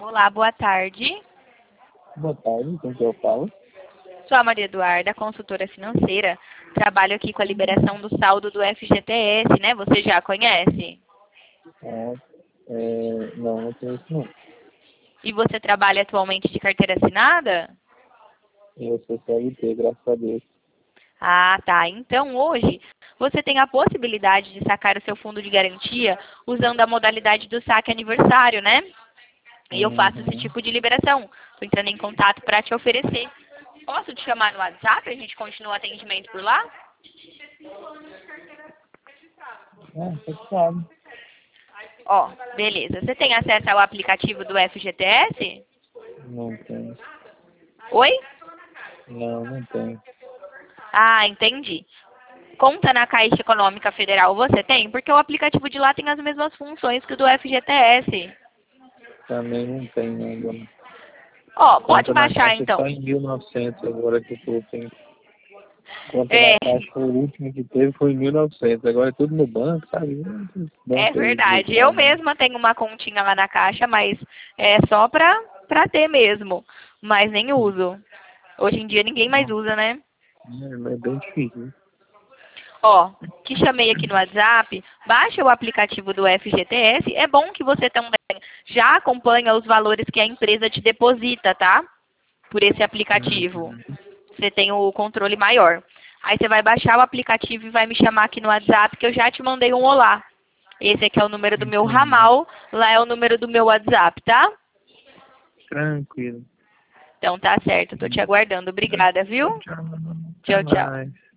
Olá, boa tarde. Boa tarde, com quem eu falo? Sou a Maria Eduarda, consultora financeira. Trabalho aqui com a liberação do saldo do FGTS, né? Você já conhece? Ah, não, não conheço não. E você trabalha atualmente de carteira assinada? Eu sou CLT, graças a Deus. Ah, tá. Então, hoje, você tem a possibilidade de sacar o seu fundo de garantia usando a modalidade do saque aniversário, né? E eu faço esse Uhum. tipo de liberação. Estou entrando em contato para te oferecer. Posso te chamar no WhatsApp? A gente continua o atendimento por lá? Você sabe. Ó, beleza. Você tem acesso ao aplicativo do FGTS? Não tenho. Oi? Não, não tenho. Ah, entendi. Conta na Caixa Econômica Federal você tem? Porque o aplicativo de lá tem as mesmas funções que o do FGTS. Também não tenho ainda. Não. Ó, pode Conta na baixar Caixa então. só em 1900 agora que eu tô sem. Conta na É, Caixa foi o último que teve, foi em 1900. Agora é tudo no banco, sabe? é Banco aí verdade. Eu digital, né? mesma tenho uma continha lá na Caixa, mas é só pra ter mesmo. Mas nem uso. Hoje em dia ninguém mais usa, né? É bem difícil. Ó, te chamei aqui no WhatsApp, baixa o aplicativo do FGTS. É bom que você também já acompanha os valores que a empresa te deposita, tá? Por esse aplicativo. Uhum. Você tem o controle maior. Aí você vai baixar o aplicativo e vai me chamar aqui no WhatsApp que eu já te mandei um olá. Esse aqui é o número do meu Entendi. ramal, lá é o número do meu WhatsApp, tá? Tranquilo. Então tá certo, tô te aguardando. Obrigada, viu? Tchau, tchau. Até Tchau, tchau. mais.